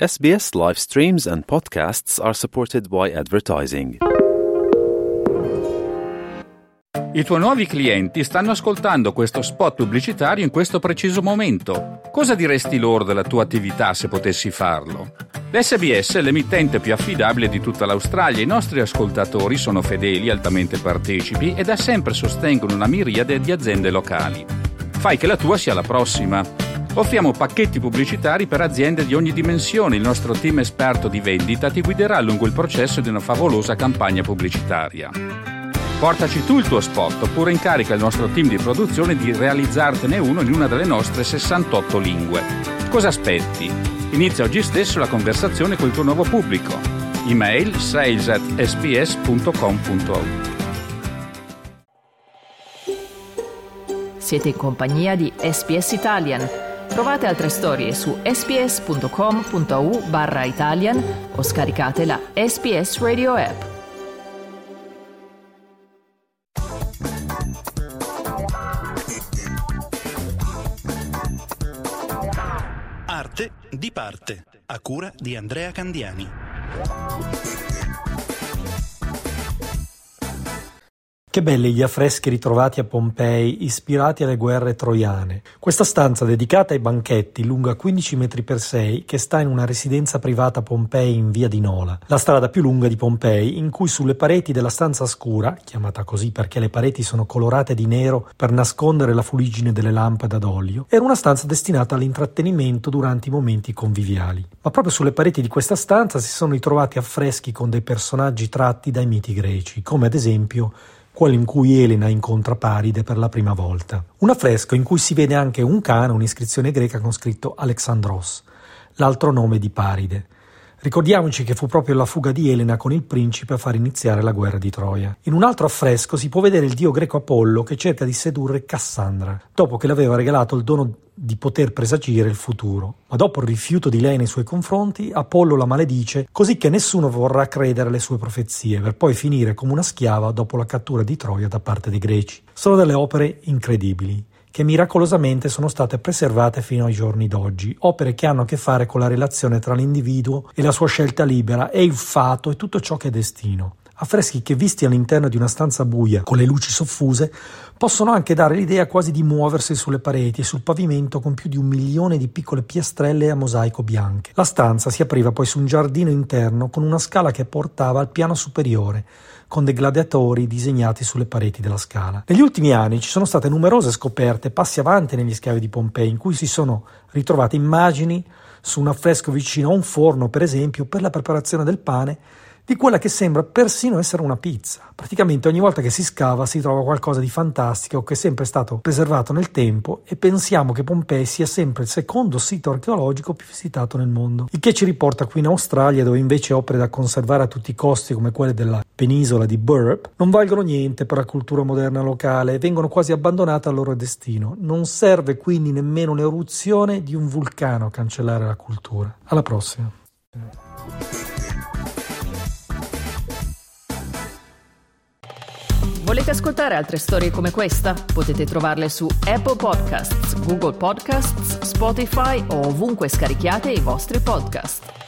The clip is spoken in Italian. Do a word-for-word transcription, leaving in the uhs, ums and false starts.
S B S live streams and podcasts are supported by advertising. I tuoi nuovi clienti stanno ascoltando questo spot pubblicitario in questo preciso momento. Cosa diresti loro della tua attività se potessi farlo? L'S B S è l'emittente più affidabile di tutta l'Australia. I nostri ascoltatori sono fedeli, altamente partecipi e da sempre sostengono una miriade di aziende locali. Fai che la tua sia la prossima. Offriamo pacchetti pubblicitari per aziende di ogni dimensione. Il nostro team esperto di vendita ti guiderà lungo il processo di una favolosa campagna pubblicitaria. Portaci tu il tuo spot oppure incarica il nostro team di produzione di realizzartene uno in una delle nostre sessantotto lingue. Cosa aspetti? Inizia oggi stesso la conversazione con il tuo nuovo pubblico. Email sales at s b s punto com punto a u. Siete in compagnia di S B S Italian. Trovate altre storie su sbs.com punto a u barra Italian o scaricate la S B S Radio app. Arte di parte, a cura di Andrea Candiani. Che belli gli affreschi ritrovati a Pompei, ispirati alle guerre troiane. Questa stanza dedicata ai banchetti, lunga quindici metri per sei, che sta in una residenza privata a Pompei in via di Nola, la strada più lunga di Pompei, in cui sulle pareti della stanza scura, chiamata così perché le pareti sono colorate di nero per nascondere la fuliggine delle lampade ad olio, era una stanza destinata all'intrattenimento durante i momenti conviviali. Ma proprio sulle pareti di questa stanza si sono ritrovati affreschi con dei personaggi tratti dai miti greci, come ad esempio quello in cui Elena incontra Paride per la prima volta. Un affresco in cui si vede anche un cane, un'iscrizione greca con scritto Alexandros, l'altro nome di Paride. Ricordiamoci che fu proprio la fuga di Elena con il principe a far iniziare la guerra di Troia. In un altro affresco si può vedere il dio greco Apollo che cerca di sedurre Cassandra, dopo che le aveva regalato il dono di poter presagire il futuro. Ma dopo il rifiuto di lei nei suoi confronti, Apollo la maledice così che nessuno vorrà credere alle sue profezie, per poi finire come una schiava dopo la cattura di Troia da parte dei greci. Sono delle opere incredibili, che miracolosamente sono state preservate fino ai giorni d'oggi, opere che hanno a che fare con la relazione tra l'individuo e la sua scelta libera e il fato e tutto ciò che è destino. Affreschi che visti all'interno di una stanza buia con le luci soffuse possono anche dare l'idea quasi di muoversi sulle pareti e sul pavimento con più di un milione di piccole piastrelle a mosaico bianche. La stanza si apriva poi su un giardino interno con una scala che portava al piano superiore, con dei gladiatori disegnati sulle pareti della scala. Negli ultimi anni ci sono state numerose scoperte, passi avanti negli scavi di Pompei, in cui si sono ritrovate immagini su un affresco vicino a un forno, per esempio, per la preparazione del pane, di quella che sembra persino essere una pizza. Praticamente ogni volta che si scava si trova qualcosa di fantastico che è sempre stato preservato nel tempo e pensiamo che Pompei sia sempre il secondo sito archeologico più visitato nel mondo. Il che ci riporta qui in Australia, dove invece opere da conservare a tutti i costi come quelle della penisola di Burrup non valgono niente per la cultura moderna locale e vengono quasi abbandonate al loro destino. Non serve quindi nemmeno l'eruzione di un vulcano a cancellare la cultura. Alla prossima. Volete ascoltare altre storie come questa? Potete trovarle su Apple Podcasts, Google Podcasts, Spotify o ovunque scarichiate i vostri podcast.